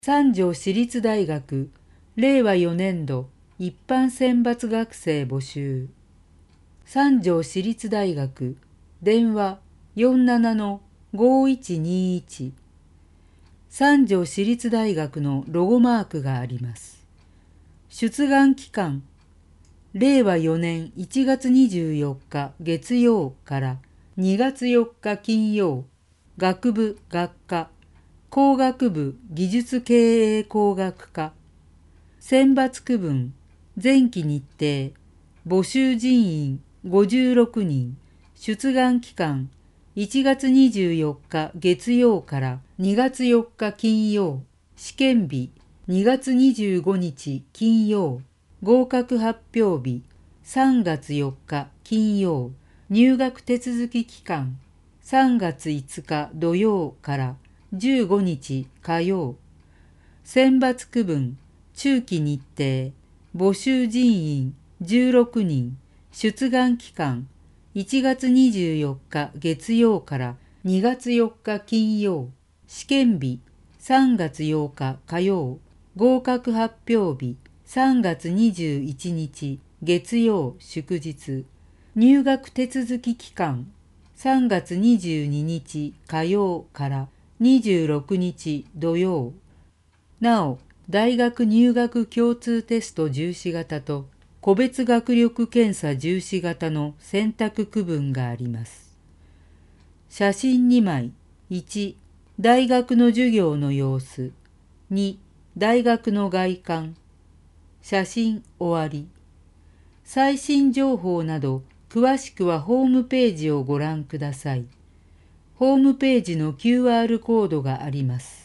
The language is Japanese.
三条市立大学令和4年度一般選抜学生募集。三条市立大学電話47-5121。三条市立大学のロゴマークがあります。出願期間令和4年1月24日月曜から2月4日金曜。学部学科工学部技術経営工学科。選抜区分前期日程募集人員56人。出願期間1月24日月曜から2月4日金曜。試験日2月25日金曜。合格発表日3月4日金曜。入学手続き期間3月5日土曜から15日火曜。選抜区分中期日程募集人員16人。出願期間1月24日月曜から2月4日金曜。試験日3月8日火曜。合格発表日3月21日月曜祝日。入学手続き期間3月22日火曜から26日土曜。なお、大学入学共通テスト重視型と個別学力検査重視型の選択区分があります。写真2枚。1、大学の授業の様子。2、大学の外観。写真終わり。最新情報など詳しくはホームページをご覧ください。ホームページの QR コードがあります。